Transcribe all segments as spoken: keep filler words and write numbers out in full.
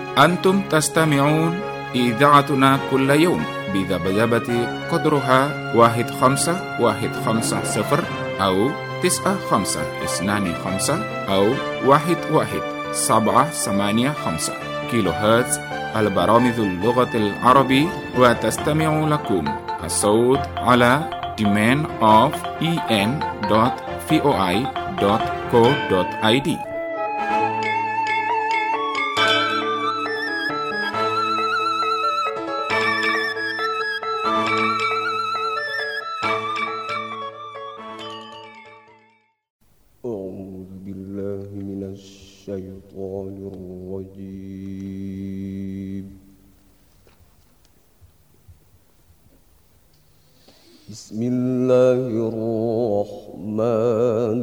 أنتم تستمعون إذاعتنا كل يوم بذبذبة قدرها واحد خمسة واحد خمسة صفر أو تسعة خمسة اثنان خمسة أو واحد واحد سبعة ثمانية خمسة كيلو هرتز. البرامج اللغة العربية، وتستمع لكم الصوت على domain of en dot voi dot co dot id. أعوذ بالله من الشيطان الرجيم. بسم الله الرحمن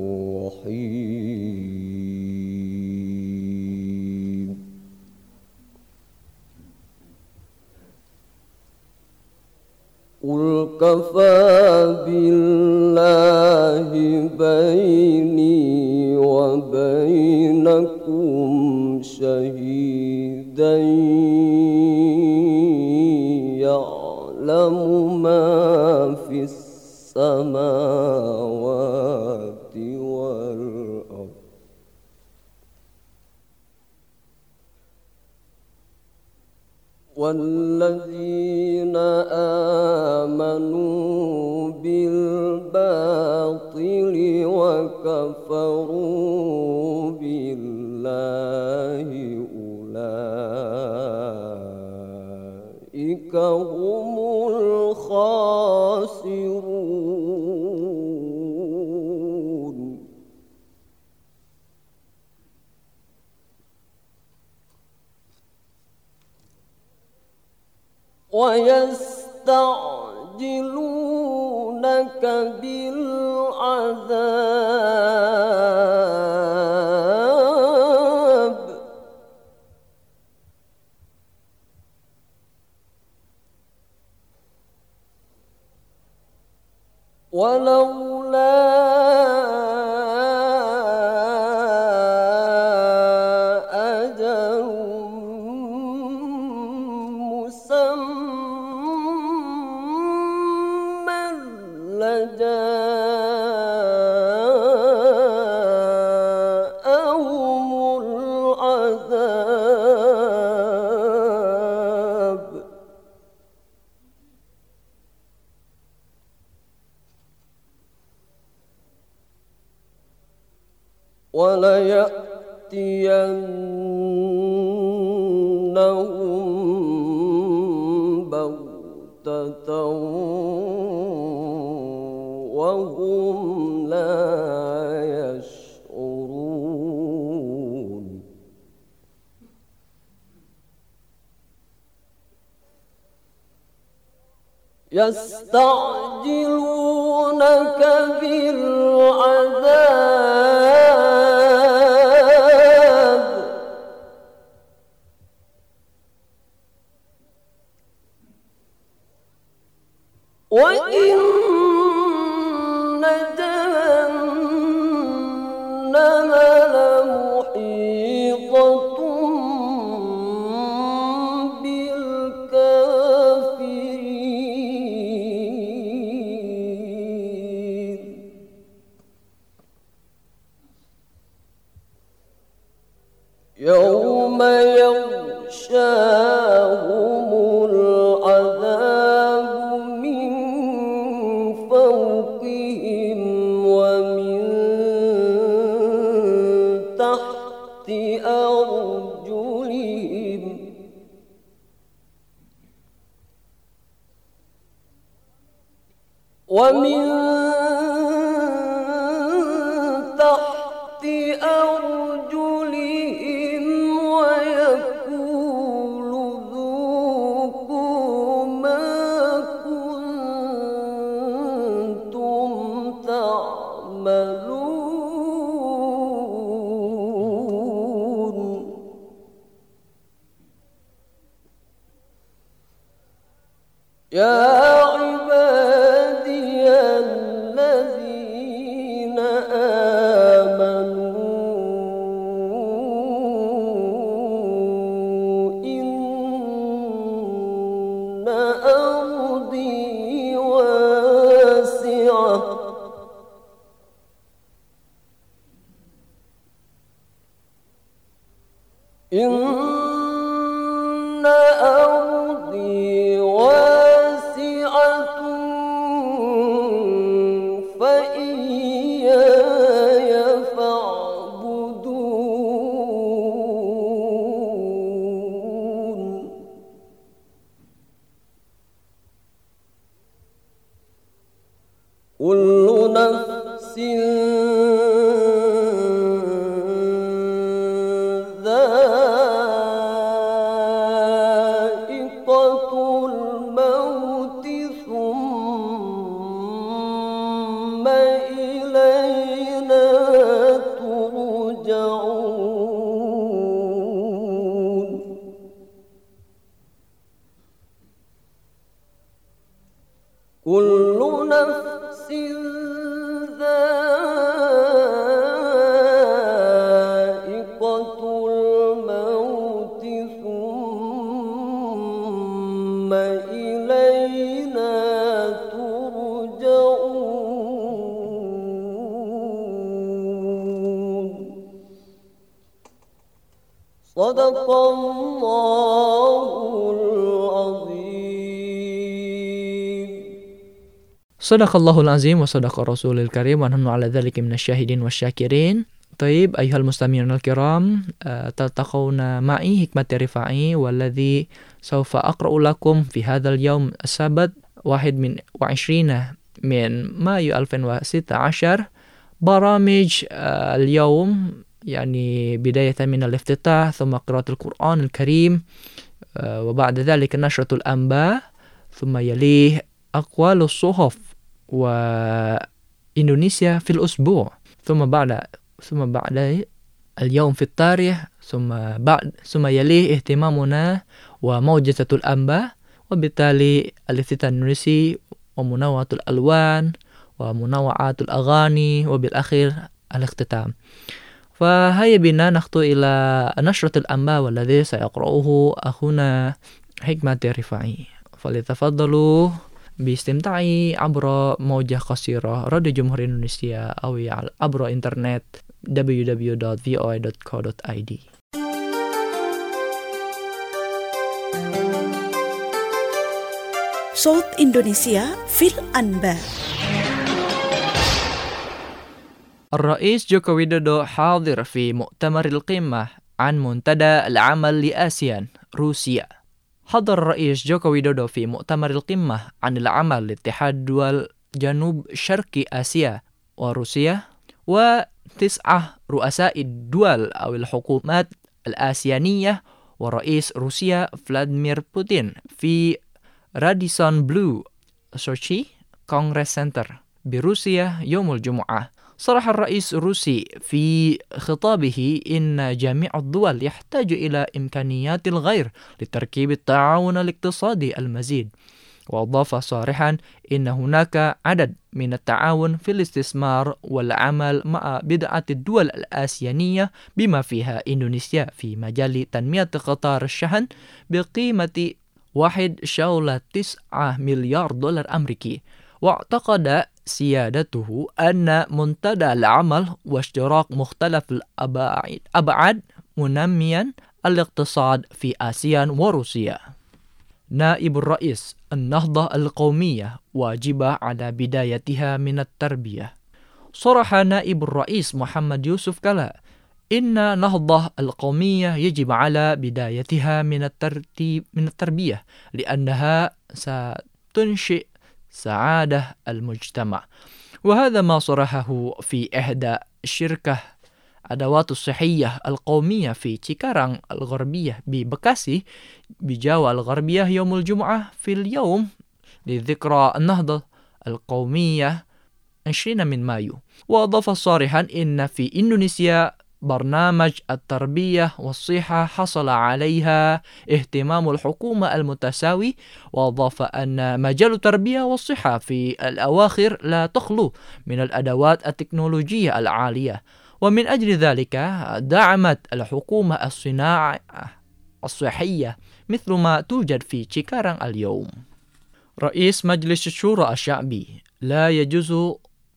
الرحيم. قل كفى بالله بيني وبينكم شهيدا يعلم ما في السماوات والأرض والذين آمنوا بالباطل وكفروا بالله أولئك هم الخاسرون. ويستعجلونك بالعذاب ولولا أجل مسمى لجاءهم العذاب وليأتينهم بغتة وهم لا يشعرون. يستعجلونك بالعذاب وإن جهنم لمحيطة بالكافرين. يوم يغشاهم العذاب من فوقهم ومن تحت أرجلهم ومن تحت أرجلهم ويقول ذوقوا ما كنتم تعملون. يا عبادي الذين آمنوا إن أرضي واسعة فإياي فاعبدون كل نفس كل نفس ذائقة الموت ثم إلينا ترجعون صدق الله العظيم. Sadaqallahul azim wa sadaqa rasulil karim wa nahnu ala dhalika minasyahidin wasyakirin. Taib ayuhal mustami'un al-kiram, taltaqawna ma'i hikmati rifa'i walladhi sawfa aqra'u lakum fi hadzal yawm as-sabat wahid min wa ishrina min mayu alfin wa sita ashar baramij al-yawm yani bidayatan min al-iftitah thumma qira'atul Qur'an al-karim wa ba'da dhalika nashratul anba thumma yalih aqwalus suhuf وإندونيسيا في الأسبوع ثم بعد ثم بعد اليوم في التاريخ ثم بعد ثم يليه اهتمامنا وموجزة الأنباء وبالتالي الافتتاح الإندونيسي ومنوعة الألوان ومنوعات الأغاني وبالأخير الاختتام. فهيا بنا نخطو إلى نشرة الأنباء والذي سيقرأه أخونا حكمة الرفاعي فليتفضلوا باستمتاعي عبر موجة قصيرة راديو جمهورية إندونيسيا أو عبر إنترنت دبليو دبليو دبليو دوت في او اي دوت كو دوت اي دي. صوت إندونيسيا في الأنباء. الرئيس جوكو ويدودو حاضر في مؤتمر القمة عن منتدى العمل لآسيان روسيا. حضر الرئيس جوكو ويدودو في مؤتمر القمة عن العمل لاتحاد دول جنوب شرق آسيا وروسيا وتسعة رؤساء الدول أو الحكومات الآسيانية ورئيس روسيا فلاديمير بوتين في راديسون بلو سوتشي كونغرس سنتر بروسيا يوم الجمعة. صرح الرئيس الروسي في خطابه إن جميع الدول يحتاج إلى إمكانيات الغير لتركيب التعاون الاقتصادي المزيد، وأضاف صارحا إن هناك عدد من التعاون في الاستثمار والعمل مع بضعة الدول الآسيانية بما فيها إندونيسيا في مجال تنمية قطار الشحن بقيمة واحد فاصلة تسعة مليار دولار أمريكي. واعتقد سيادته أن منتدى العمل واشتراك مختلف الأبعاد منميا الاقتصاد في آسيان وروسيا. نائب الرئيس النهضة القومية واجبة على بدايتها من التربية. صرح نائب الرئيس محمد يوسف كلا إن نهضة القومية يجب على بدايتها من الترتيب من التربية لأنها ستنشئ سعادة المجتمع. وهذا ما صرحه في إحدى شركة أدوات الصحية القومية في تشيكارانغ الغربية ببكاسي بجاوة الغربية يوم الجمعة في اليوم لذكرى النهضة القومية عشرين من مايو. وأضاف صارحا إن في إندونيسيا برنامج التربية والصحة حصل عليها اهتمام الحكومة المتساوي. وأضاف أن مجال التربية والصحة في الأواخر لا تخلو من الأدوات التكنولوجية العالية، ومن أجل ذلك دعمت الحكومة الصناعة الصحية مثل ما توجد في تشيكارانغ اليوم. رئيس مجلس الشورى الشعبي: لا يجوز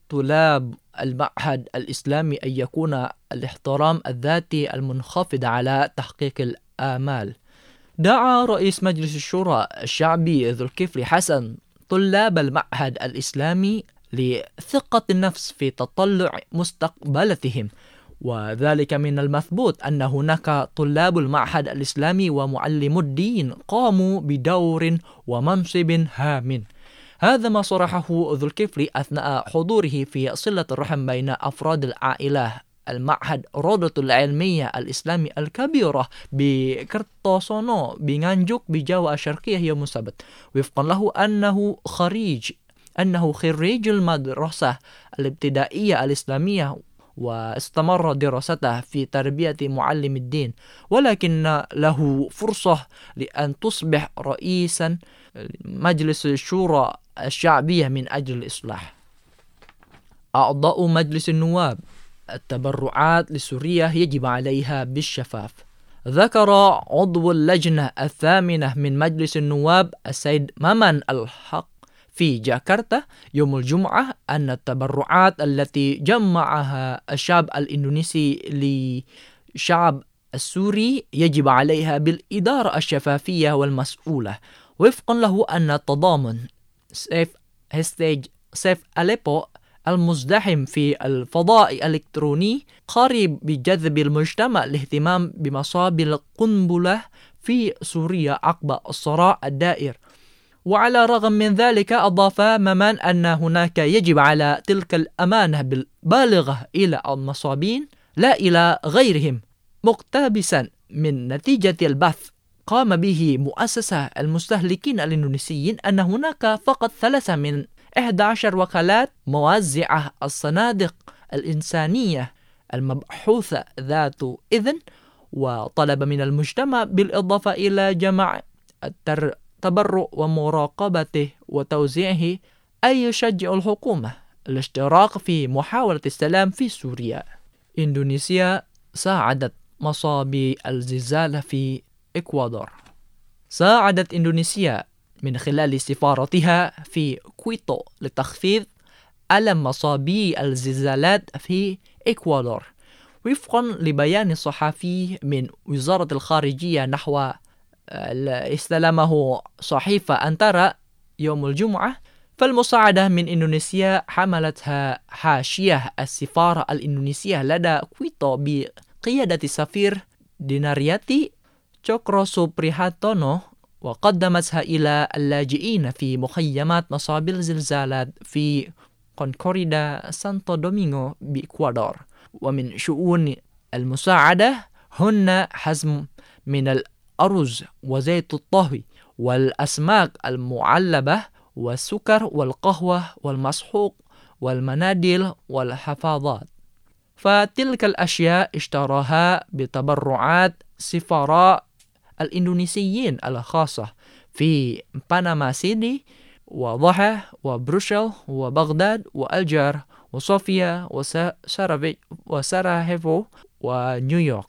طلاب المعهد الإسلامي أن يكون الاحترام الذاتي المنخفض على تحقيق الآمال. دعا رئيس مجلس الشورى الشعبي ذو الكفل حسن طلاب المعهد الإسلامي لثقة النفس في تطلع مستقبلتهم، وذلك من المثبوت أن هناك طلاب المعهد الإسلامي ومعلمو الدين قاموا بدور ومنصب هام. هذا ما صرحه ذو الكفل أثناء حضوره في صلة الرحم بين أفراد العائلة المعهد روضة العلمية الإسلامي الكبيرة بكرتوسونو بنانجوك بجاوة الشرقية يوم السبت، وفقا له أنه خريج أنه خريج المدرسة الابتدائية الإسلامية واستمر دراسته في تربية معلم الدين، ولكن له فرصة لأن تصبح رئيسا مجلس الشورى الشعبية من أجل الإصلاح. أعضاء مجلس النواب: التبرعات لسوريا يجب عليها بالشفاف. ذكر عضو اللجنة الثامنة من مجلس النواب السيد ممن الحق في جاكرتا يوم الجمعة أن التبرعات التي جمعها الشعب الإندونيسي للشعب السوري يجب عليها بالإدارة الشفافية والمسؤولة. وفقا له أن التضامن سيف هستيج سيف أليبو المزدحم في الفضاء الإلكتروني قريب بجذب المجتمع لاهتمام بمصاب القنبلة في سوريا عقب الصراع الدائر. وعلى الرغم من ذلك أضاف ممان أن هناك يجب على تلك الأمانة بالبالغة إلى المصابين لا إلى غيرهم، مقتبسا من نتيجة البحث قام به مؤسسة المستهلكين الإندونيسيين أن هناك فقط ثلاثة من إحدى عشر وكالات موزعة الصناديق الإنسانية المبحوثة ذات إذن، وطلب من المجتمع بالإضافة إلى جمع التبرع ومراقبته وتوزيعه أن يشجع الحكومة الاشتراك في محاولة السلام في سوريا. إندونيسيا ساعدت مصابي الزلزال في إكوادور. ساعدت إندونيسيا من خلال سفارتها في كويتو لتخفيض ألم مصابي الزلزالات في إكوادور. وفقا لبيان صحفي من وزارة الخارجية نحو استلمه صحيفة أنتارا يوم الجمعة، فالمساعدة من إندونيسيا حملتها حاشية السفارة الإندونيسية لدى كويتو بقيادة السفير دينارياتي تشوكروسوبريهاتونو، وقدمتها إلى اللاجئين في مخيمات مصاب الزلزالات في كونكوريدا سانتو دومينغو بإكوادور. ومن شؤون المساعدة هن حزم من الأرز وزيت الطهي والأسماك المعلبة والسكر والقهوة والمسحوق والمناديل والحفاضات. فتلك الأشياء اشتراها بتبرعات سفراء الإندونيسيين الخاصة في بنما سيتي وضحى وبروكسل وبغداد وألجر وصوفيا وساراييفو ونيويورك.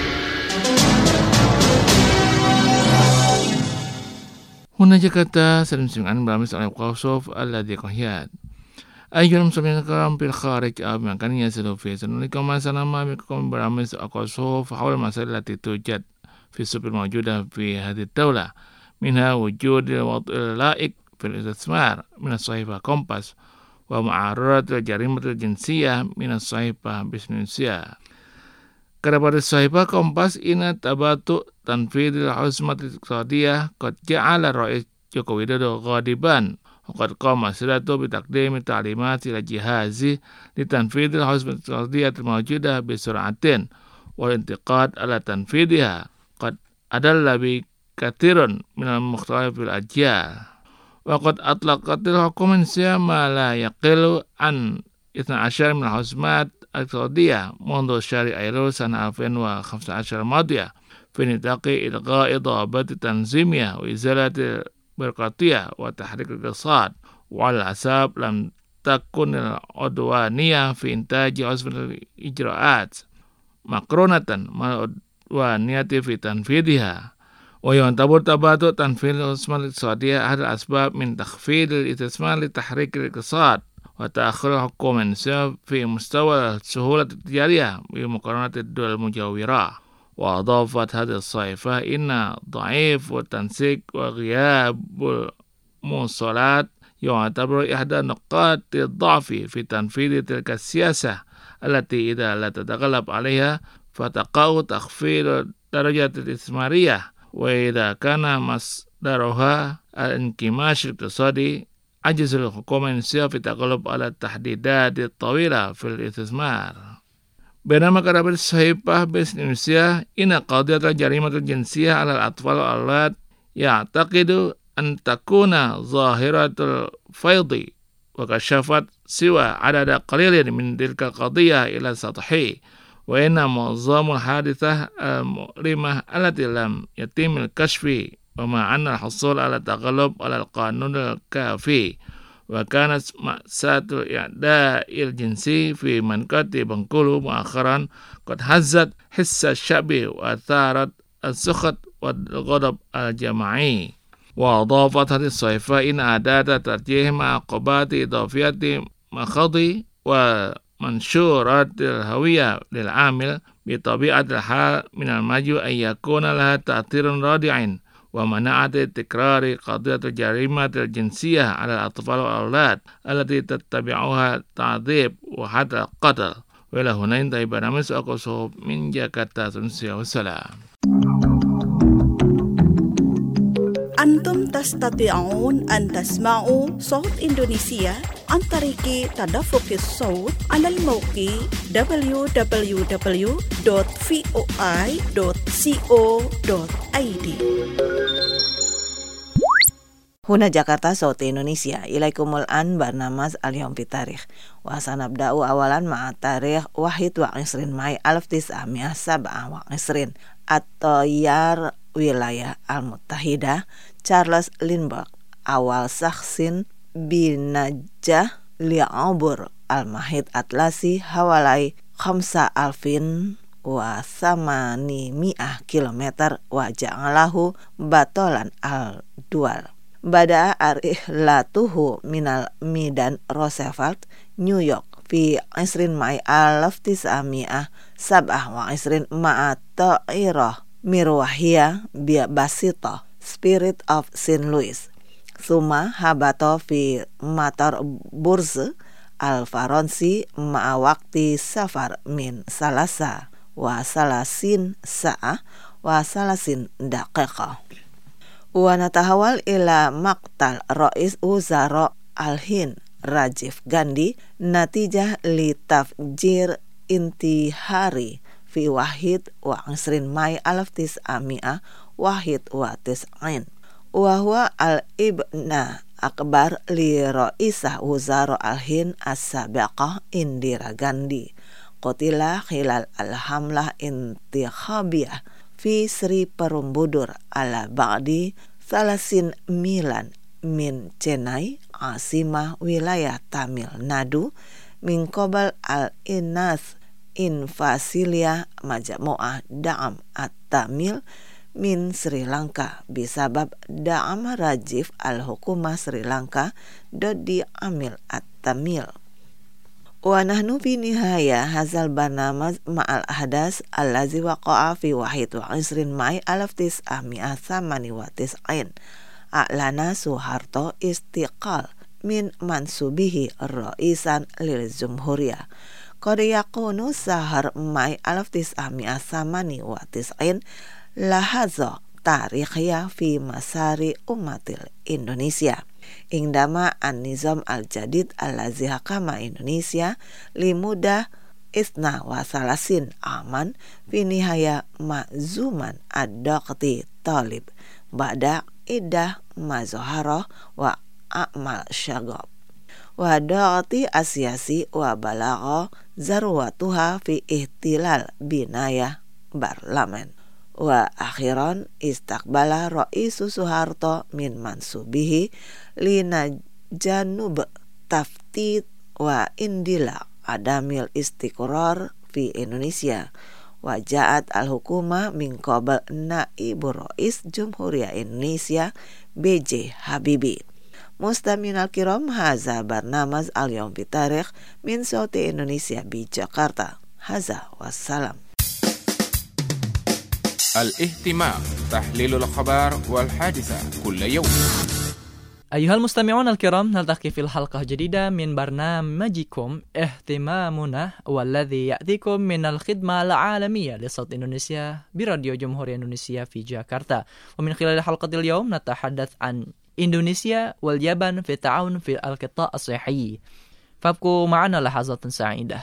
هنا جاكرتا سلمسمعان برامج على القوصف الذي قهيات. أيها المسلمين الكرام في الخارج أو بمكان يصلوا فيه، سنريكم ما سلام بكم برامج القوصف حول المسائل التي توجد في السوق الموجودة في هذه الدولة، منها وجود الوضع اللائق في الاستثمار من الصحيفة كومباس، ومعارضة الجريمة الجنسية من الصحيفة بسنسيا. كتابة الصحيفة كومباس إن تبادل تنفيذ العزمة الاقتصادية قد جعل الرئيس جوكو ويدودو غاضبا، وقد قام سيادته بتقديم تعليمات إلى جهازه لتنفيذ العزمة الاقتصادية الموجودة بسرعة والانتقاد على تنفيذها قد أدل بكثير من المختلف الأجيال. وقد أطلقت الحكومة ما لا يقل عن اثنتي عشرة من العزمات الاقتصادية منذ شهر أيلول سنة ألفين وخمسة عشر الماضية في نطاق إلغاء ضوابط التنظيمية وإزالة البيروقراطية وتحريك الاقتصاد، وعلى الحساب لم تكن العدوانية في إنتاج عزمة الإجراءات مقرونة مع العدوانية في تنفيذها. ويعتبر تبادل تنفيذ العزمة الاقتصادية أحد الأسباب من تخفيض الاستثمار لتحريك الاقتصاد وتأخر الحكومة الإندونيسية في مستوى السهولة التجارية بمقارنة الدول المجاورة. وأضافت هذه الصحيفة إن ضعيف التنسيق وغياب المواصلات يعتبر إحدى نقاط الضعف في تنفيذ تلك السياسة التي إذا لا تتغلب عليها فتقع تخفيض الدرجة الاستثمارية، وإذا كان مصدرها الانكماش الاقتصادي عجز الحكومة الإندونيسية في التغلب على التحديدات الطويلة في الاستثمار. بينما كتبت الصحيفة باسم إندونيسيا إن قضية الجريمة الجنسية على الأطفال والأولاد يعتقد أن تكون ظاهرة الفيض، وكشفت سوى عدد قليل من تلك القضية إلى سطحي، وإن معظم الحادثة المؤلمة التي لم يتم الكشف ومع أن الحصول على التغلب على القانون الكافي. وكانت مأساة الإعداء الجنسي في منطقة بنغولو مؤخرا قد هزت حس الشعب وأثارت السخط والغضب الجماعي. وأضافت هذه الصحيفة إن أداة ترجيح مع عقوبات إضافية مخاضي ومنشورات الهوية للعامل بطبيعة الحال من المجب أن يكون لها تأثير رادع، ومنعت تكرار قضية الجريمة الجنسية على الأطفال والأولاد التي تتبعها التعذيب وحتى القتل. وإلى هنا انتهى برنامج أقصى من جاكرتا. والسلام. أنتم تستطيعون أن تسمعوا صوت إندونيسيا عن طريق تدفق الصوت على الموقع دبليو دبليو دبليو دوت فوي دوت كو دوت اي دي. هنا جاكرتا صوت إندونيسيا. إليكم الآن برنامج اليوم في تاريخ. وسنبدأ أولا مع تاريخ واحد وعشرين ماي ألف وتسعمائة وسبعة وعشرين. الطيار wilayah Al-Muttahidah Charles Lindbergh awal saksin binajah li'abur al-mahid atlasi hawalai khamsa alfin wa samani mi'ah kilometer wa ja'alahu batolan al-dual. Bada arihlatuhu minal Midan Roosevelt New York fi isrin Mai alaf tis'ami'ah sab'ah wa isrin ma'a ta'irah Mirwahia Basito Spirit of Saint Louis Suma habato fi matar burz al-Faransi ma'a wakti safar min salasa wa salasin sa'ah wa salasin daqiqah. Wa natahawal ila maqtal Rais Wuzara al-Hind Rajiv Gandhi natijah li tafjir intihari fi wahid wa isrin Mai alaf tis'ami'ah wahid wa tis'in. Wa huwa al-ibna akbar li Raisah Wuzara al-Hind as-sabiqah Indira Gandhi. Qutila khilal al-hamlah intikhabiyah fi Sri Perumbudur ala ba'di salasin milan min Chennai asimah wilayah Tamil Nadu min qabal al-inas in Fasilia Majmu'ah Da'am At-Tamil min Sri Lanka bisabab Da'am Rajiv al-Hukumah Sri Lanka dodi Amil At-Tamil. Wa nahnu fi nihaya hazal barnamaj ma'al ahdas allazi waqa'a fi wahid wa isrin Mai alaf tis'ami'ah samani wa tis'in. A'lana Suharto istiqal min mansubihi ra'isan lil Jumhuriyah. Qad yakunu sahar Mai alaf tis'ami'ah samani wa tis'in lahaza tarikhiyah fi masari umatil Indonesia. Indama an-nizam al-jadid allazi hakama Indonesia limudah isna wa salasin aman fi nihaya ma'zuman ad-daqti talib ba'da iddah mazoharah wa a'mal syagab. Wa daqti asyasi wa balagha zarwatuha fi ihtilal binaya barlamen. Wa akhiran istakbala Ra'isu Suharto min mansubihi lina janub taftid wa indila adamil istiqrar fi Indonesia. Wa ja'at al-hukuma min qabal naibur Rais Jumhuriyah Indonesia B J Habibie. Mustami'in al-kiram, haza barnamaz al-yawm bitarikh min Sauti Indonesia di Jakarta. Haza wassalam. الاهتمام تحليل الأخبار والحادثة كل يوم. أيها المستمعون الكرام، نلتقي في الحلقة الجديدة من برنامجكم اهتمامنا، والذي يأتيكم من الخدمة العالمية لصوت إندونيسيا براديو جمهورية إندونيسيا في جاكرتا. ومن خلال حلقة اليوم نتحدث عن إندونيسيا واليابان في التعاون في القطاع الصحي. فابقوا معنا لحظات سعيدة.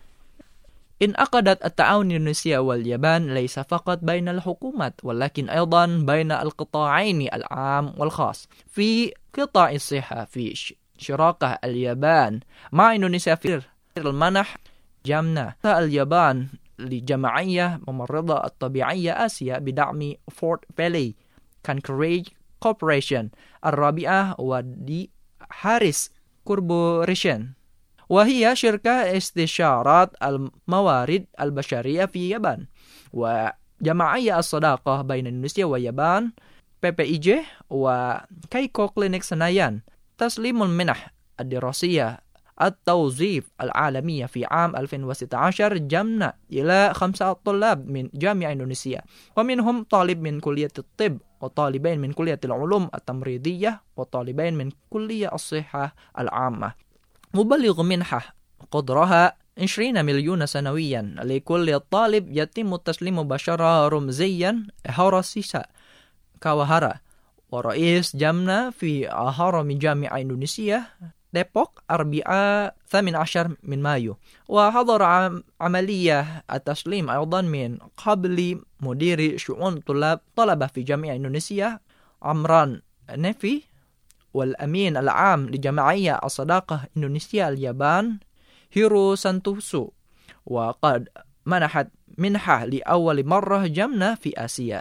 انعقدت التعاون إندونيسيا واليابان ليس فقط بين الحكومات، ولكن أيضا بين القطاعين العام والخاص في قطاع الصحة، في شراكة اليابان مع إندونيسيا في المنح جمنا اليابان لجمعية ممرضة الطبيعية آسيا بدعم فورت فالي كانكريج كوربوريشن الرابعة ودي هاريس كوربوريشن، وهي شركة استشارات الموارد البشرية في اليابان. وجمعية الصداقة بين إندونيسيا واليابان بي بي إي جي وكايكو كلينيك سنايان تسليم المنح الدراسية التوظيف العالمية في عام ألفين وستة عشر جمنا إلى خمسة طلاب من جامعة إندونيسيا، ومنهم طالب من كلية الطب وطالبين من كلية العلوم التمريضية وطالبين من كلية الصحة العامة، مبلغ منحة قدرها عشرين مليون سنويا لكل طالب. يتم تسليم بشرة رمزيا هوراسيسا كاوهارا، ورئيس جمنا في هرم جامعة إندونيسيا ديبوك أربعاء ثامن عشر من مايو. وحضر عملية التسليم أيضا من قبل مدير شؤون طلاب طلبة في جامعة إندونيسيا عمران نفي، والأمين العام لجمعية الصداقة إندونيسيا اليابان هيرو سانتوسو. وقد منحت منحة لأول مرة جمنا في آسيا.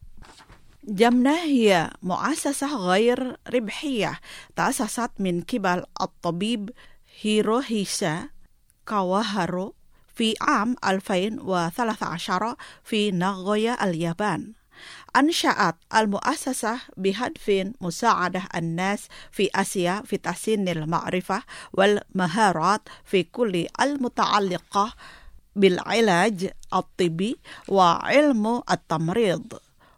جمنا هي مؤسسة غير ربحية تأسست من قبل الطبيب هيروهيسا كاواهارو في عام ألفين وثلاثة عشر في ناغويا اليابان. أنشأت المؤسسة بهدف مساعدة الناس في آسيا في تحسين المعرفة والمهارات في كل المتعلقة بالعلاج الطبي وعلم التمريض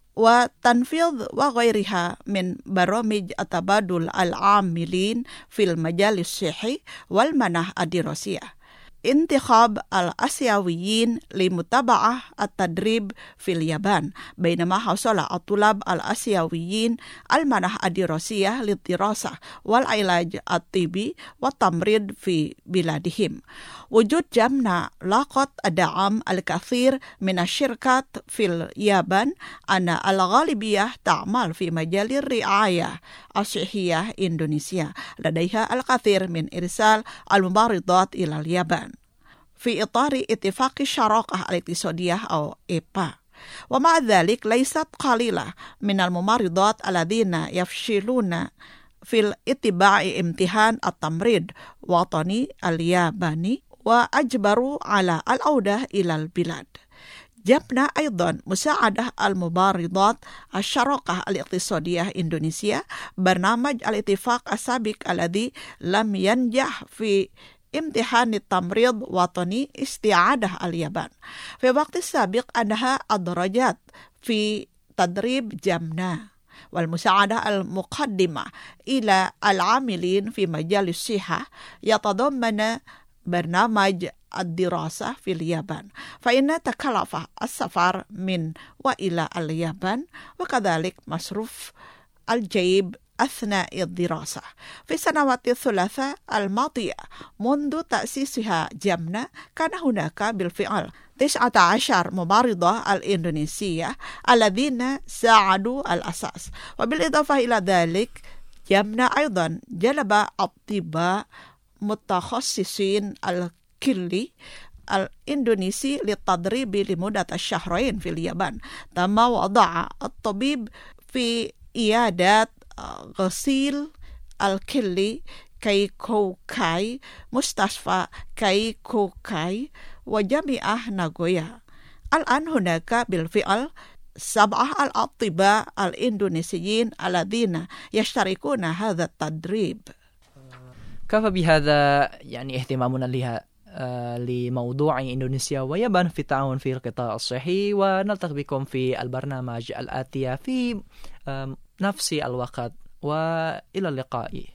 وتنفيذ وغيرها من برامج تبادل العاملين في المجال الصحي والمنح الدراسية. انتخاب الآسيويين لمتابعة التدريب في اليابان، بينما حصل الطلاب الآسيويين المنح الدراسية للدراسة والعلاج الطبي والتمريض في بلادهم. وجود جمنا لاقت دعم الكثير من الشركات في اليابان، أن الغالبية تعمل في مجال الرعاية الصحية. إندونيسيا لديها الكثير من إرسال الممرضات إلى اليابان في إطار اتفاق الشراكة الاقتصادية أو إيبا. ومع ذلك ليست قليلة من الممرضات الذين يفشلون في الاتباع امتحان التمريض الوطني الياباني وأجبروا على العودة إلى البلاد. جبنا أيضا مساعدة الممرضات الشراكة الاقتصادية إندونيسيا، برنامج الاتفاق السابق الذي لم ينجح في امتحان التمريض الوطني استعادة اليابان. في الوقت السابق أنها الدرجات في تدريب جمنا والمساعدة المقدمة إلى العاملين في مجال الصحة يتضمن برنامج الدراسة في اليابان، فإن تكلف السفر من وإلى اليابان وكذلك مصروف الجيب أثناء الدراسة. في سنوات الثلاثة الماضية منذ تأسيسها جمنا كان هناك بالفعل تسعة عشر ممرضة الإندونيسية الذين ساعدوا الأساس. وبالإضافة إلى ذلك جمنا أيضا جلب أطباء متخصصين الكلي الإندونيسي للتدريب لمدة شهرين في اليابان. تم وضع الطبيب في إيادات غسيل الكلي كايكوكاي مستشفى كايكوكاي وجامعة ناغويا. الآن هناك بالفعل سبعة الأطباء الإندونيسيين الذين يشتركون هذا التدريب. كفى بهذا يعني اهتمامنا لها لموضوع إندونيسيا ويابان في التعاون في القطاع الصحي، ونلتقي بكم في البرنامج الآتية في نفس الوقت، وإلى اللقاء.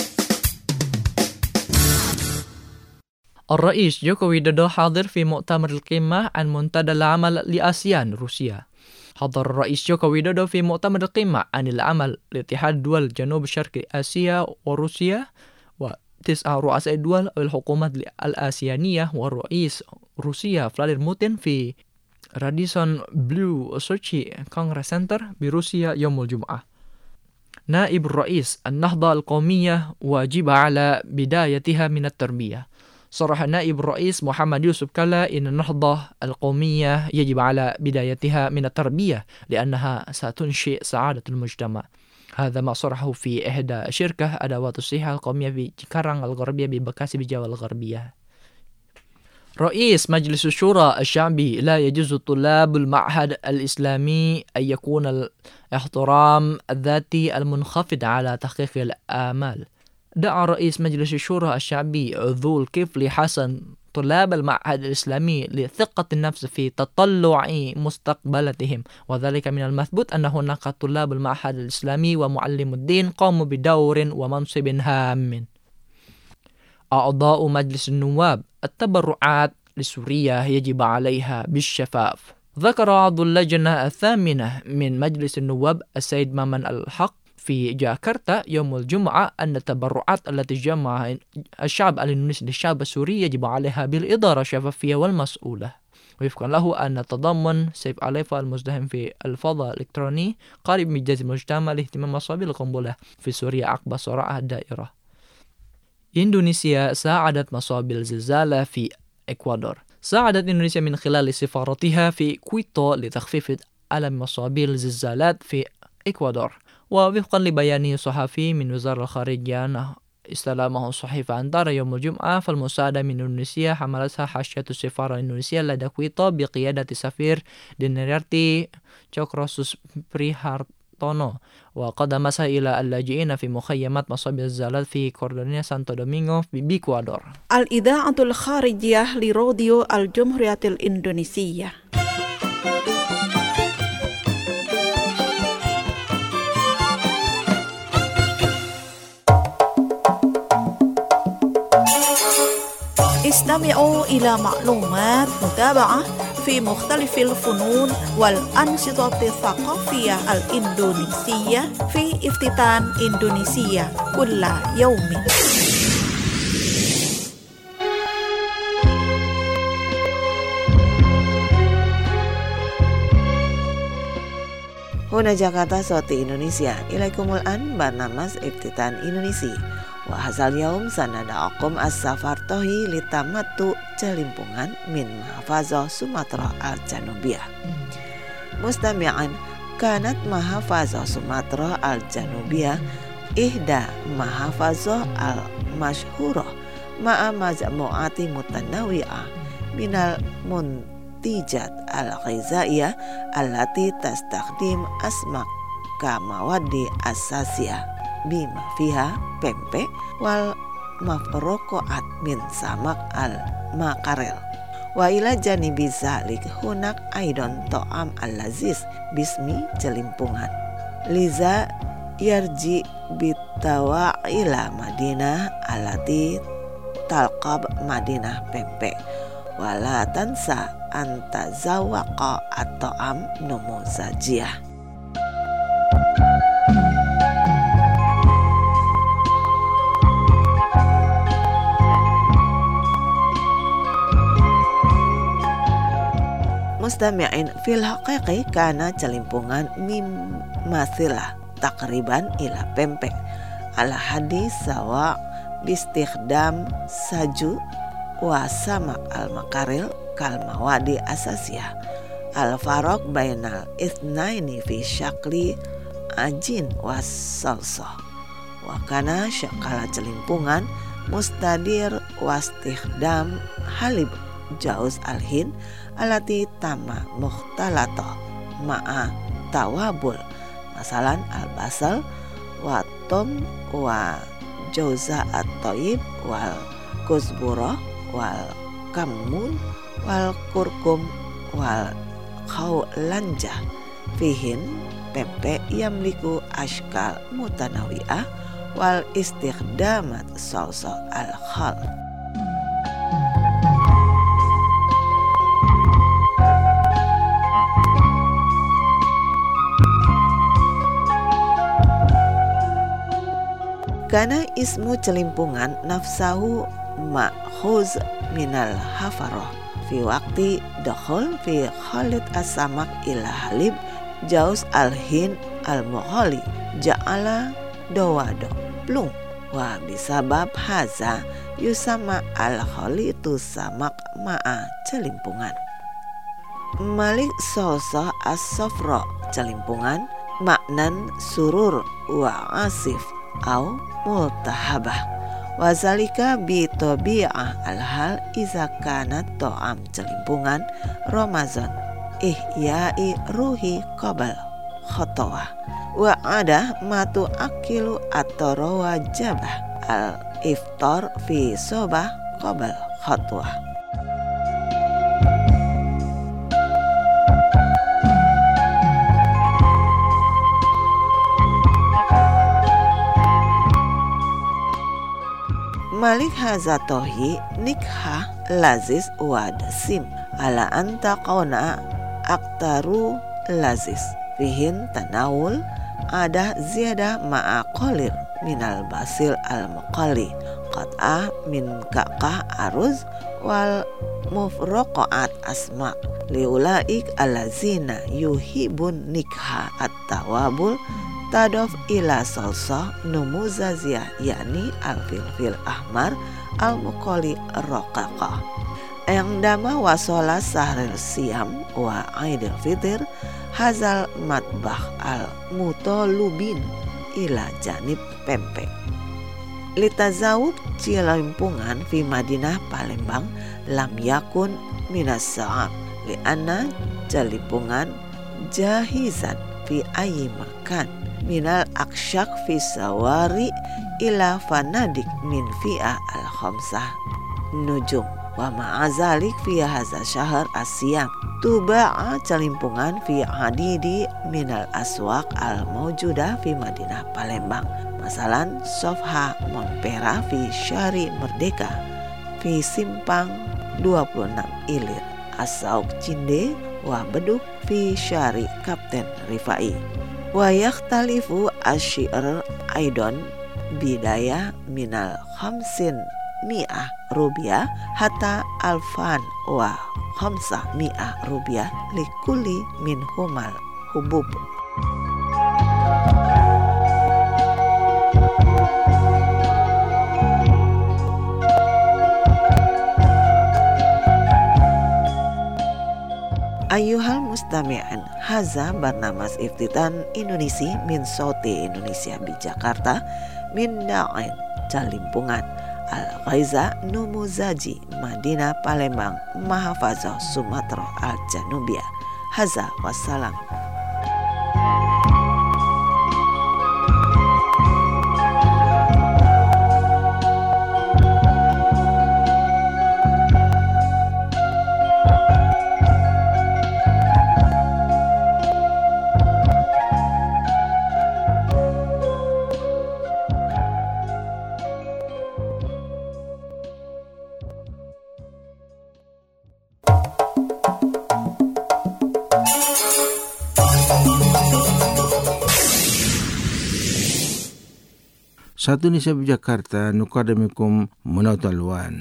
الرئيس جوكو ويدودو حاضر في مؤتمر القمة عن منتدى العمل لآسيان روسيا. حضر الرئيس جوكو ويدودو في مؤتمر القمة عن العمل لاتحاد دول جنوب شرق آسيا وروسيا وتسعة رؤساء الدول أو الحكومات الآسيانية والرئيس روسيا فلاديمير بوتين في راديسون بلو سوتشي كونغرس سنتر بروسيا يوم الجمعة. نائب الرئيس النهضة القومية واجب على بدايتها من التربية. صرح نائب الرئيس محمد يوسف كلا إن النهضة القومية يجب على بدايتها من التربية لأنها ستنشئ سعادة المجتمع. هذا ما صرحه في إحدى شركة أدوات الصحة القومية في جيكارانغ الغربية ببكاسي بجاوة الغربية. رئيس مجلس الشورى الشعبي: لا يجوز طلاب المعهد الإسلامي أن يكون الاحترام الذاتي المنخفض على تحقيق الآمال. دعا رئيس مجلس الشورى الشعبي ذو الكفل حسن طلاب المعهد الإسلامي لثقة النفس في تطلع مستقبلتهم، وذلك من المثبوت أن هناك طلاب المعهد الإسلامي ومعلم الدين قاموا بدور ومنصب هام. أعضاء مجلس النواب: التبرعات لسوريا يجب عليها بالشفاف. ذكر عضو اللجنة الثامنة من مجلس النواب السيد مامن الحق في جاكرتا يوم الجمعة أن التبرعات التي جمع الشعب الإندونيسي للشعب السوري يجب عليها بالإدارة الشفافية والمسؤولة. وفقا له أن تضمن سيف أليفا المزدحم في الفضاء الإلكتروني قريب من جهاز المجتمع لاهتمام مصابي القنبلة في سوريا عقب صراع الدائرة. إندونيسيا ساعدت مصابي الزلزال في إكوادور. ساعدت إندونيسيا من خلال سفارتها في كويتو لتخفيف ألم مصابي الزلزالات في إكوادور. ووفقا لبيان صحفي من وزارة الخارجية استلمه صحيفة أنطارا يوم الجمعة، فالمساعدة من إندونيسيا حملتها حاشية السفارة الإندونيسية لدى كويتو بقيادة السفير دينيرتي تشوكروسوس بريهارتونو، وقدمتها إلى اللاجئين في مخيمات مصابي الزلزال في كوردونيا سانتو دومينغو بإكوادور. الإذاعة الخارجية لراديو الجمهورية الإندونيسية. استمعوا إلى معلومات متابعة في مختلف الفنون والأنشطة الثقافية الإندونيسية في افتتان إندونيسيا كل يوم. هنا جاكرتا صوت إندونيسيا. إليكم الآن برنامج افتتان إندونيسيا. وهذا اليوم سندعوكم السفر توهي لتمتع celimpungan من محافظة سومطرة الجنوبية. مستمعا، كانت محافظة سومطرة الجنوبية إحدى محافظة المشهورة مع مجموعات متنوعة من المنتجات الغذائية التي تستخدم أسماك كمواد أساسية بما فيها pempek والمفروقات من سمك الماكاريل. وإلى جانب ذلك هناك أيضا طعام اللذيذ باسم celimpungan. لذا يرجع بالتوا إلى مدينة التي تلقب مدينة pempek. ولا تنسى أن تذوق الطعام نموذجية. مستمعين، في الحقيقة كان celimpungan مماثلة تقريبا إلى pempek على حد سواء باستخدام ساجو وسمك الماكاريل كالمواد أساسية. الفرق بين الاثنين في شكل عجين والصلصة. وكان شكل celimpungan مستدير واستخدام حليب جوز الهند التي تم مختلطة ma'a tawabul. Masalan al-basal wa tom wa jauza at-toyib wal kuzburah wal kamun wal kurkum wal khawlanjah fihin tempe yamliku ashkal mutanawi'ah wal istikhdamat salsa al-khal. Karena ismu celimpungan nafsahu ma'khuz minal hafaroh fi waktu dakhul fi khalid as-samak ila halib jauz al-hin al-mughali ja'ala dawado plung wa bisabab haza yusama al-khalitu samak ma'a celimpungan. Malik sosa as-sofro celimpungan maknan surur wa asif au multahabah wazalika bi tabi'ah al-hal iza kanat to'am celimpungan Ramazan ihya'i ruhi qabal khotowah wa ada matu akilu atau rawajabah al-iftar fi sobah qabal khotowah. Malik hazatohi nikah lazis wa dasim ala anta qawna aktaru lazis fihin tanawul ada ziyadah ma'a qalir minal basil al-muqali qat'ah min ka'kah aruz wal mufroqaat asma liulaik alazina yuhibun nikah at-tawabul tadof ila salsa numuzaziyah yakni al-filfil ahmar al-muqali roqaqah yang dama wasola sahril siyam wa aidil fitr hazal matbah al-mutolubin ila janib pempek litazawub cilimpungan fi Madinah Palembang lam yakun minas sa'ab li'anna celimpungan jahizan fi ayyi makan minal aksyak fi sawari ila fanadik min fi'ah al-khamsah nujum wa ma'azalik fi hadza syahr asyam tuba'a celimpungan fi adidi minal aswaq al-mawjudah fi Madinah Palembang masalan Sofha Monpera fi Syari Merdeka fi Simpang dua puluh enam Ilir Asauk Cinde wa Beduk fi Syari Kapten Rifai wa yakhtalifu asyir aidon bidaya minal khamsin mi'ah rupiah hatta alfan wa khamsah mi'ah rupiah likuli min humal hubub. Ayuhal mustami'an, haza barnamas iftitan Indonesia min Sauti Indonesia di Jakarta min da'in celimpungan Al-Ghaiza Numuzaji Madinah Palembang Mahafazah Sumatera Al-Janubia. Haza wassalam. Satu Indonesia Jakarta nukadamikum Munawwatul Alwan.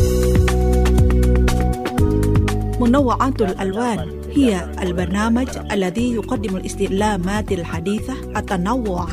منوعات الألوان هي البرنامج الذي يقدم الاستعلامات الحديثة التنوع.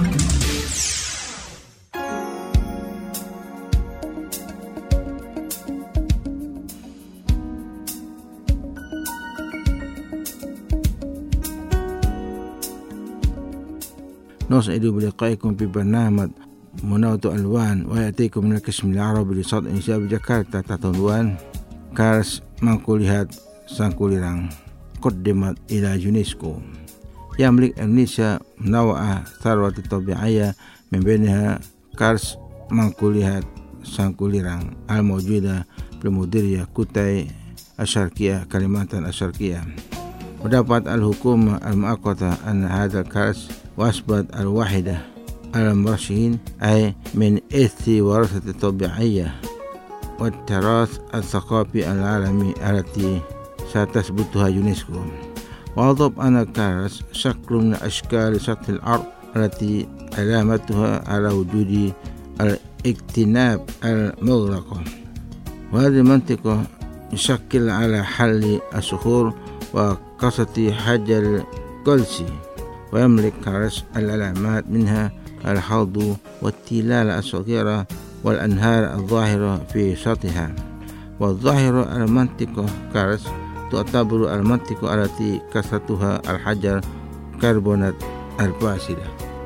نسعد بلقائكم في برنامج منوعات الألوان ويأتيكم من القسم العربي لصوت Indonesia Jakarta تحت عنوان كارس مangkulihat sangkulirang قدمت إلى يونسكو. يملك إندونيسيا نوع ثروة طبيعية من بينها كارس منقوليات سانكوليران الموجودة في مديرية كوتاي الشرقية كليمانتان الشرقية. ودفعت الحكومة المؤقتة أن هذا الكارس وأثبت الواحدة المرشحين أي من إرث وراثة الطبيعية والتراث الثقافي العالمي التي ستثبتها يونسكو. وأضاف أن الكارس شكل من أشكال سطح الأرض التي علامتها على وجود الاجتناب المغلق، وهذه المنطقة يشكل على حل الصخور وقصة حجر الكلسي. ويملك كارس العلامات منها الحوض والتلال الصغيرة والأنهار الظاهرة في سطحها. والظاهرة المنطقة كارس تعتبر المنطقة التي كثرتها الحجر كربونات الفاسدة.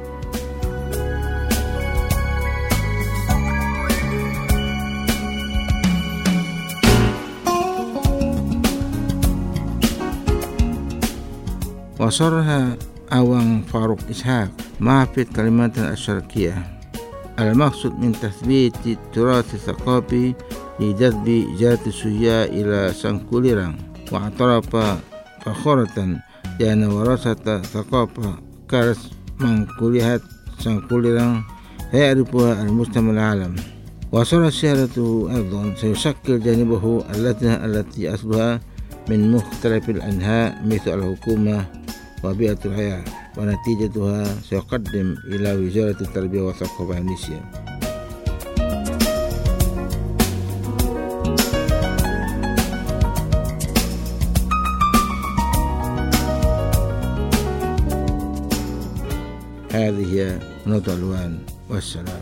وصرها أوان فاروق إسحاق معهد كليمانتان الشرقية المقصود من تثبيت التراث الثقافي لجذب جالية السياح إلى سانكوليران. واعترف فخورة بأن وراثة ثقافة كارس منقوليات سانكوليران يعرفها المجتمع العالم. وصار سيارته أيضا سيشكل جانبه اللجنة التي أصلها من مختلف الأنحاء مثل الحكومة وبيئة الحياة، ونتيجتها سيقدم إلى وزارة التربية والثقافة إندونيسيا. هذه هي نقطة العنوان، والسلام.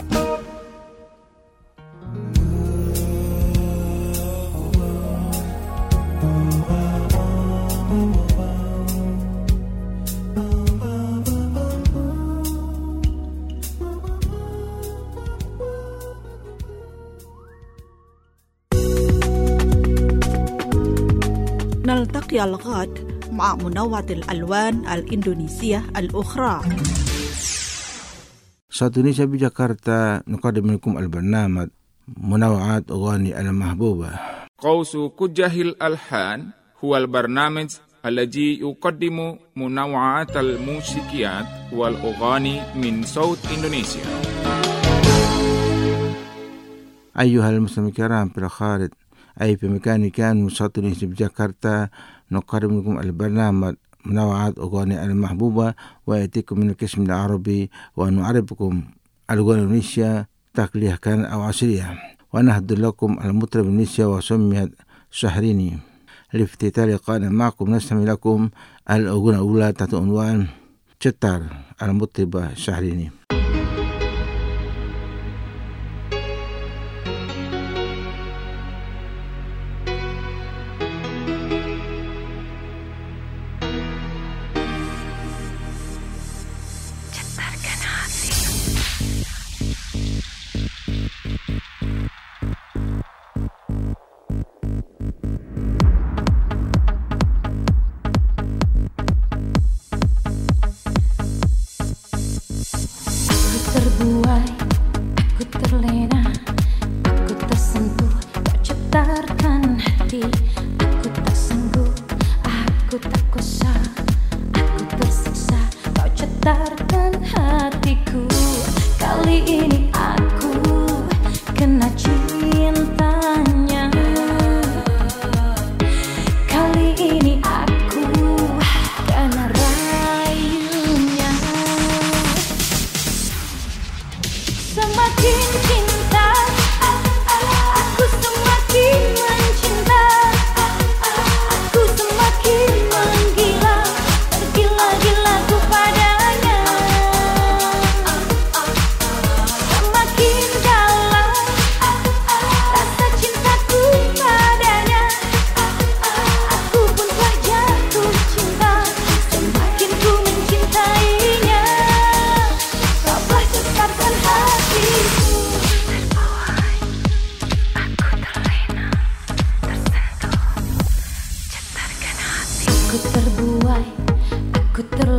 نلتقي الغد مع منوعة الألوان الإندونيسية الأخرى. صوت إندونيسيا بجاكرتا نقدم لكم البرنامج منوعات أغاني المحبوبة. قوس كجه الألحان هو البرنامج الذي يقدم منوعات الموسيقيات والأغاني من صوت إندونيسيا. أيها المستمعين الكرام في الخارج أي في مكان كان من صوت إندونيسيا بجاكرتا نقدم لكم البرنامج منوعات أغاني المحبوبة، ويأتيكم من القسم العربي ونعرفكم الأغاني الإندونيسية تقليدية كان أو عصرية. ونهدر لكم المطرب الإندونيسيا وسميت شهريني. لافتتاح لقائنا معكم نستمع لكم الأغنية الأولى تحت عنوان cetar المطربة شهريني. Aku terbuai, aku terlalu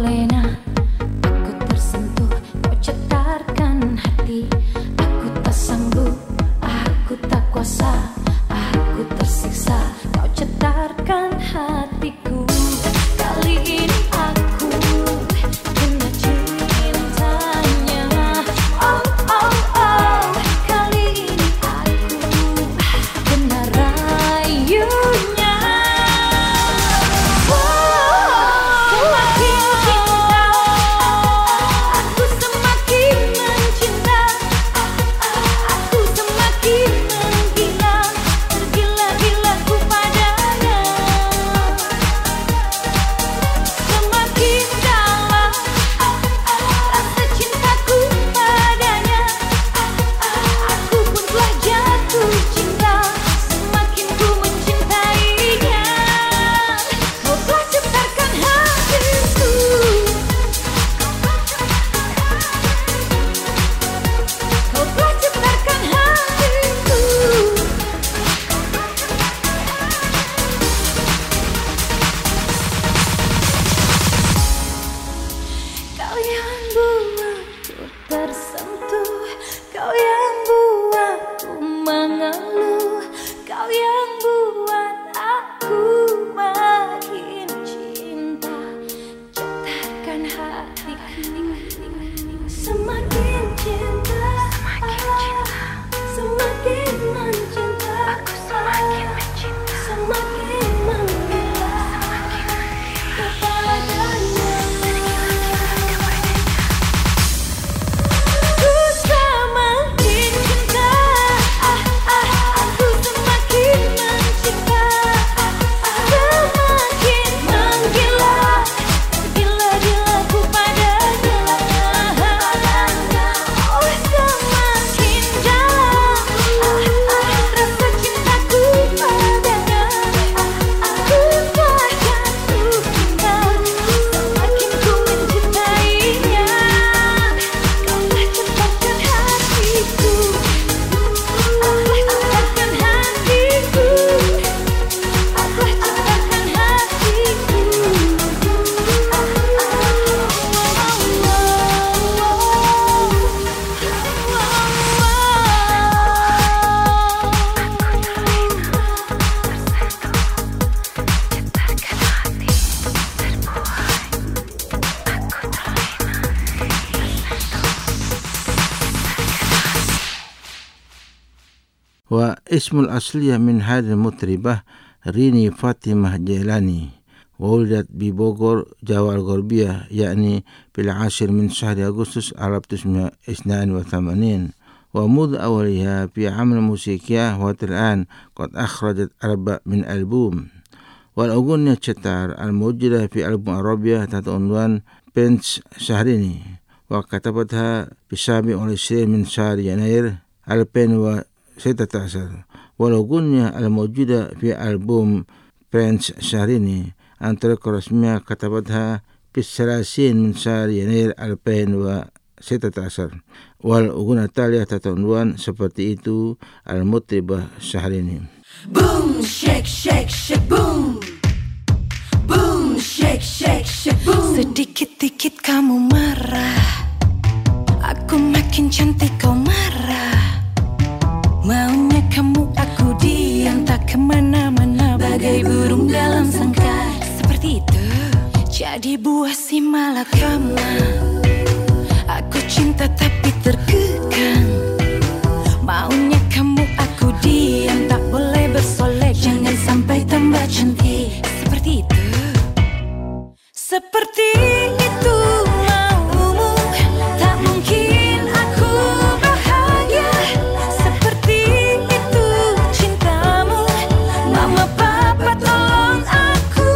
واسم الأصلية من هذه المطربة ريني فاطمة جيلاني، وولدت ببوغور جاوا الغربية يعني في العاشر من شهر أغسطس ألف وتسعمائة واثنين وثمانين. ومنذ أولها في عمل موسيقية والآن قد أخرجت أربع من ألبوم. والأغنية تشتار الموجودة في ألبوم أرابيا تحت عنوان بنت شهريني، وكتبتها في السابع والعشرين من شهر يناير ألفين وستة عشر. والأغنية الموجودة في ألبوم بنت شهريني عن طريق رسمية كتبتها في الثلاثين من شهر يناير ألفين وستة عشر. والأغنية التالية تحت عنوان seperti itu المطربة شهريني. Boom, shake, shake, shake, boom. Boom, shake, shake, shake, boom. Sedikit-dikit kamu marah, aku makin cantik kau marah. Maunya kamu aku diam tak kemana-mana, bagai burung dalam sangkar. Seperti itu jadi buah si malakama. Aku cinta tapi terkekang. Maunya kamu aku diam tak boleh bersolek, jangan sampai tambah cantik. Seperti itu, seperti itu maumu, tak mungkin aku bahagia. Seperti itu cintamu, mama papa tolong aku,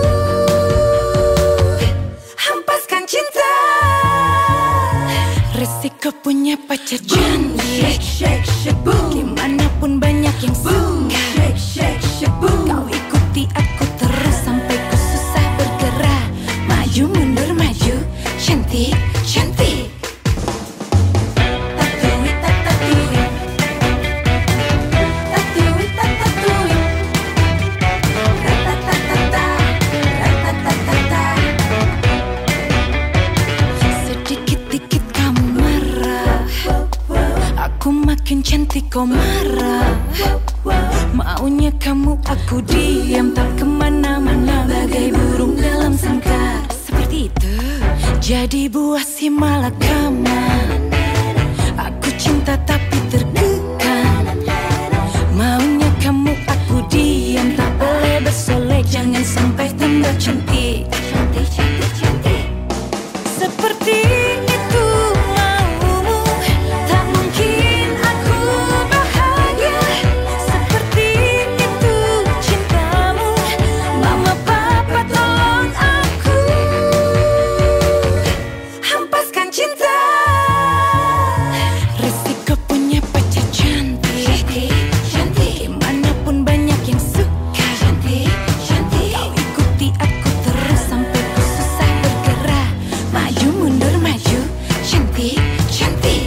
hempaskan cinta. Resiko punya pacar cantik, shake, shake, shake, boom. Gimanapun banyak yang boom, suka, shake, shake, shake, boom. Kau ikuti aku terus sampai ku susah bergerak. Maju mundur maju, cantik, cantik. Tatui, tatui, tatui, tatui, ratatatata, ratatatata. Sedikit-dikit kamu marah, aku makin cantik kau marah. Maunya kamu aku diam tak kemana-mana, bagai burung dalam sangkar. Seperti itu jadi buah si malakama. Aku cinta tapi terkekang. Maunya kamu aku diam tak boleh bersolek, jangan sampai tambah cantik. Cantik, cantik, cantik. Seperti itu maumu, tak mungkin aku bahagia. Seperti itu cintamu, mama papa tolong aku, hempaskan cinta. Resiko punya pacar cantik, cantik. Gimanapun banyak yang suka, cantik, cantik. Kau ikuti aku terus sampai ku susah bergerak. Maju mundur maju, cantik, cantik.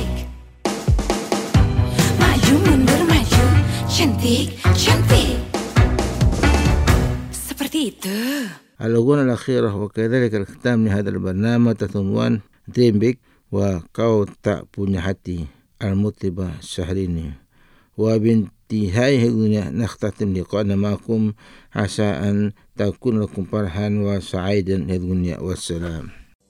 Maju mundur maju, cantik, cantik. Seperti itu. الأغنية الأخيرة وكذلك الختام لهذا البرنامج تحت عنوان Dream Big وكau tak punya hati المطربة شهريني. وبانتهاء الأغنية نختتم لقاءنا معكم، عسى أن تكون لكم فرحا وسعيدا الدنيا والسلام.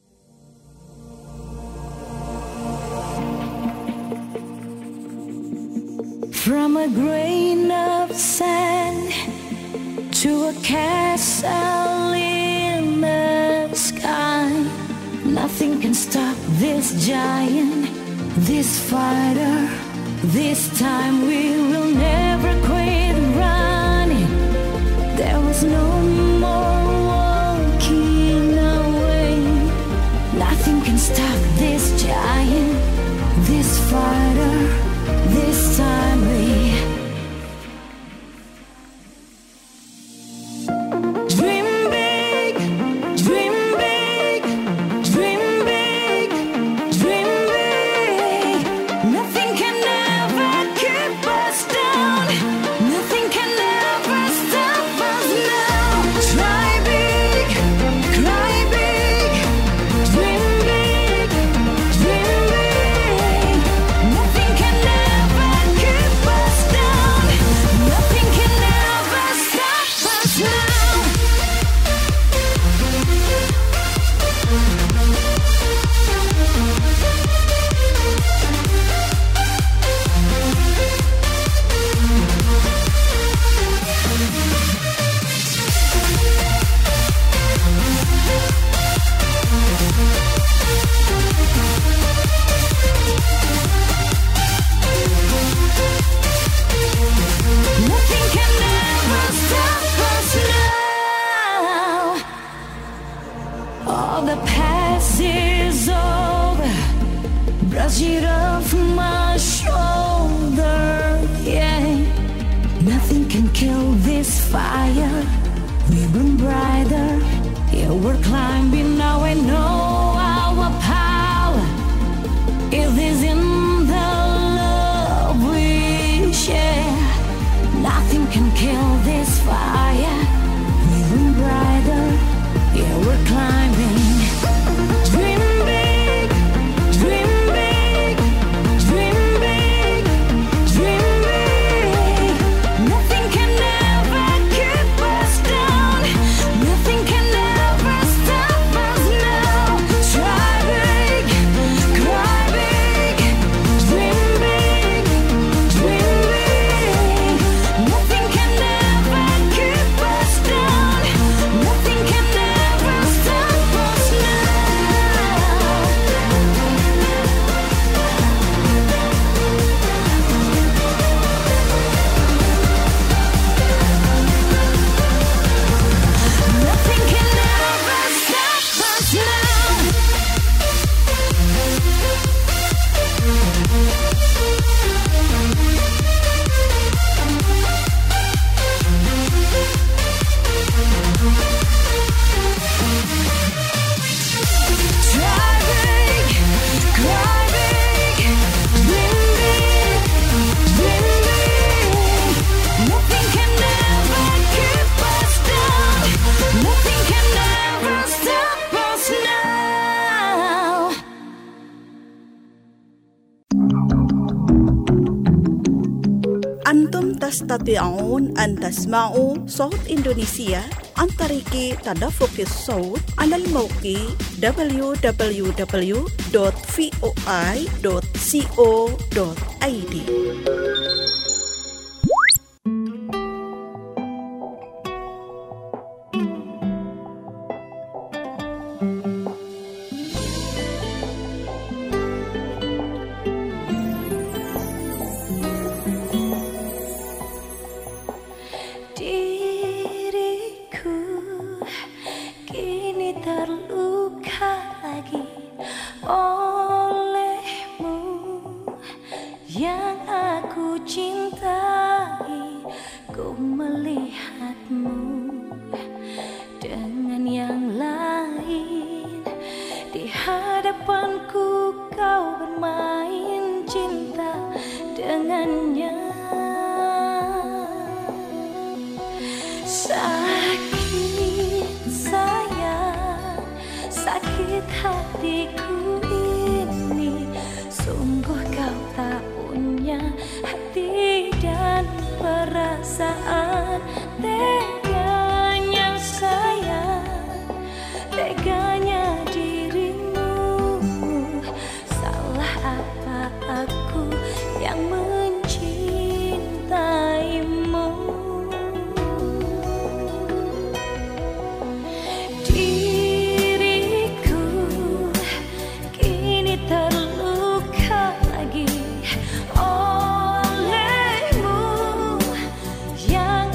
From a grain of sand to a castle in the sky, nothing can stop this giant, this fighter. This time we will never quit running. There was no more walking away. Nothing can stop this giant, this fighter. This time we dream big, dream big, dream big, dream big. Nothing can ever keep us down. Nothing can ever stop us now. Try fire, we burn brighter. Yeah, we're climbing now, I know our power. It is in the love we share. Nothing can kill this fire. We burn brighter. Yeah, we're climbing. Dream big, dream big, dream big, dream big. Nothing can ever keep us down. Nothing can ever stop us now. Try big, cry big, dream big, dream big. Nothing can ever keep us down. Nothing can ever stop us now. Nothing can ever stop us now. Try big, cry big, dream big, dream big. Nothing can ever keep us down. Nothing can ever stop us now. أنتم تستطيعون أن تسمعوا صوت إندونيسيا عن طريق تدفق الصوت على الموقع دبليو دبليو دبليو دوت فوي دوت كو دوت اي دي. Diriku kini terluka lagi olehmu yang aku cintai. Ku melihatmu dengan yang lain. Di hadapanku kau bermain cinta dengannya. Sakit sayang, sakit hatiku ini. Sungguh kau tak punya hati dan perasaan. Teganya sayang, teganya dirimu. Salah apa aku yang mencintaimu? Diriku kini terluka lagi olehmu yang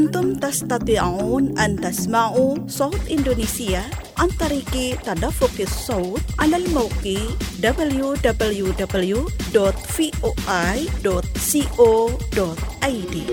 أنتم تستطيعون أن تسمعوا صوت إندونيسيا عن طريق تدفق الصوت على الموقع دبليو دبليو دبليو دوت فيوآي دوت كو دوت اي دي.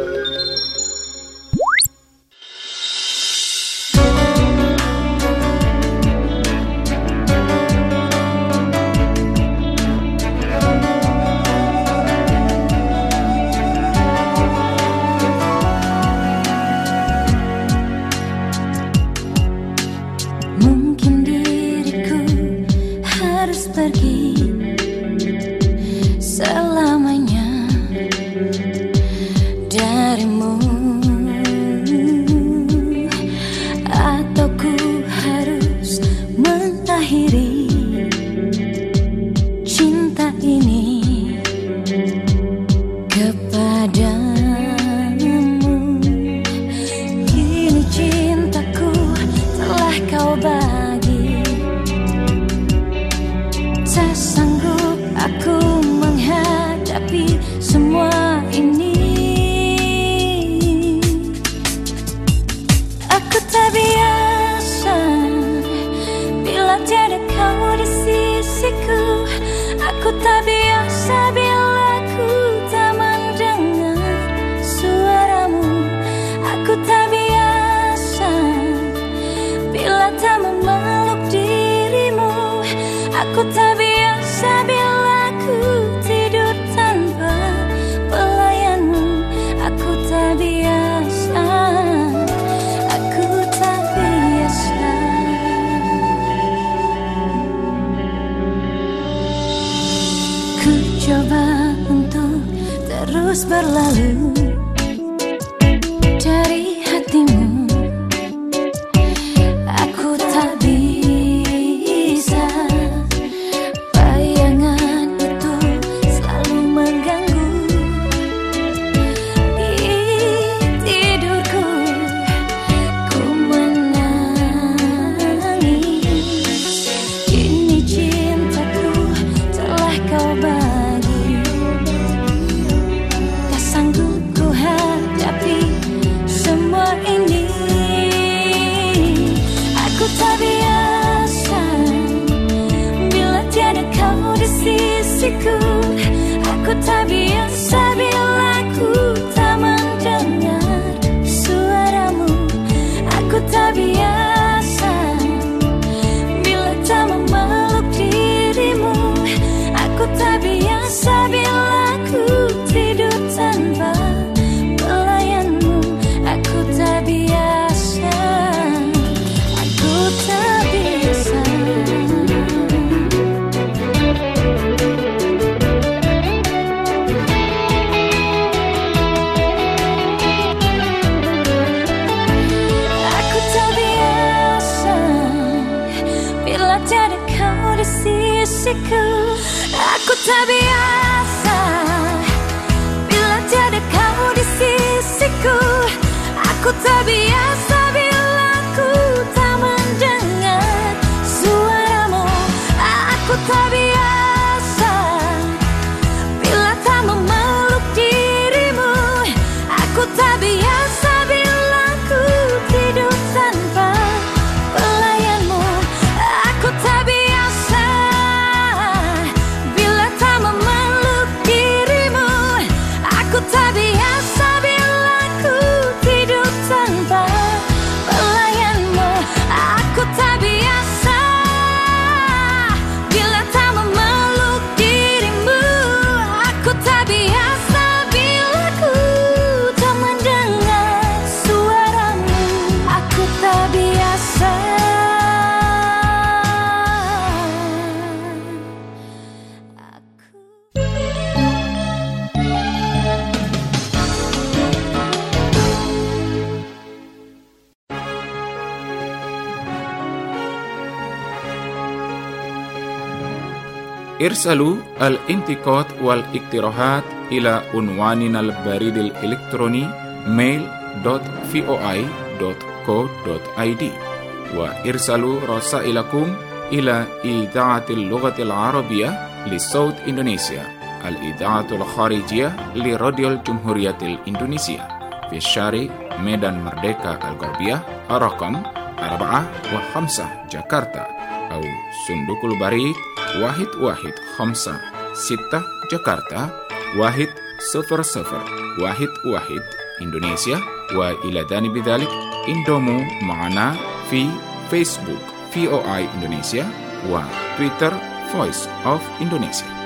Aku tak biasa bila ku tidur tanpa pelayanmu. Aku tak biasa, aku tak biasa. Ku coba untuk terus berlalu dari hatimu. Aku tak bisa, bayangan itu selalu mengganggu di tidurku. Ku menangis, kini cintaku telah kau bagi. Tak sanggup ku hadapi semua ini. Aku tak biasa bila tiada kau di sisiku. Aku tak biasa bila ku tak mendengar suaramu. Aku tak biasa bila tak memeluk dirimu. Aku tak biasa bila ku tidur tanpa pelayanmu. Aku tak biasa, aku tak biasa. Aku tak biasa bila tiada kau di sisiku. Aku tak biasa bila tiada kau di sisiku. Aku tak biasa bila ku tak mendengar suaramu. Aku tak biasa bila tak memeluk dirimu. Aku tak biasa bila ku tidur tanpa pelayanmu. Aku tak biasa bila tak memeluk dirimu. Aku tak biasa bila ku tidur tanpa pelayanmu. Aku tak biasa bila tak memeluk dirimu. Aku tak biasa bila ku tak mendengar suaramu. Aku tak biasa. ارسلوا الانتقاد والاقتراحات إلى عنواننا البريد الإلكتروني mail dot voi dot co dot id وارسلوا رسائلكم إلى إذاعة اللغة العربية لصوت إندونيسيا الإذاعة الخارجية لراديو الجمهورية الإندونيسية في الشارع ميدان مرديكا الغربية رقم أربعة وخمسة جاكرتا، أو صندوق البريد واحد واحد خمسة ستة جاكرتا واحد صفر صفر واحد واحد إندونيسيا. وإلى جانب ذلك انضموا معنا في فيسبوك في أو آي إندونيسيا وتويتر Voice of Indonesia.